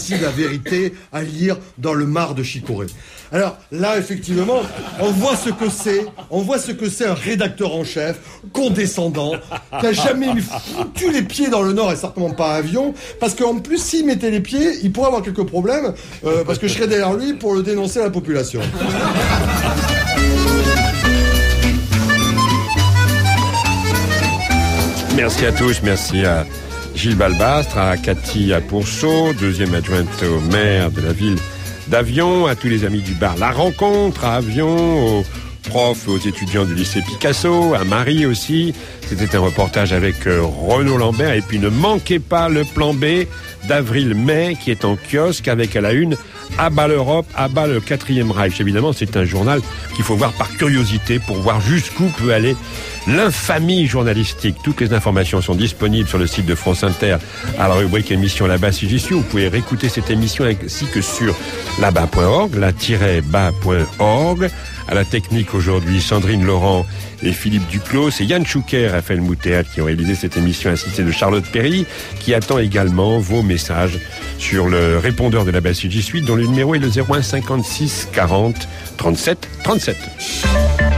voici la vérité à lire dans le mar de Chicorée. Alors là, effectivement, on voit ce que c'est un rédacteur en chef, condescendant, qui a jamais foutu les pieds dans le Nord et certainement pas à avion, parce qu'en plus, s'il mettait les pieds, il pourrait avoir quelques problèmes, parce que je serais derrière lui pour le dénoncer à la population. Merci à tous, merci à Gilles Balbastre, à Cathy Pourceau, deuxième adjointe au maire de la ville d'Avion, à tous les amis du bar La Rencontre à Avion, aux profs, aux étudiants du lycée Picasso, à Marie aussi. C'était un reportage avec Renaud Lambert. Et puis ne manquez pas le plan B d'avril-mai qui est en kiosque avec à la une à bas l'Europe, à bas le 4e Reich. Évidemment, c'est un journal qu'il faut voir par curiosité pour voir jusqu'où peut aller l'infamie journalistique. Toutes les informations sont disponibles sur le site de France Inter à la rubrique émission là-bas si j'y suis. Vous pouvez réécouter cette émission ainsi que sur là-bas.org, la-bas.org. À la technique aujourd'hui, Sandrine Laurent et Philippe Duclos. C'est Yann Chouker, Raphaël Moutéat qui ont réalisé cette émission assistée de Charlotte Perry qui attend également vos messages sur le répondeur de là-bas si j'y suis dont le numéro est le 01 56 40 37 37.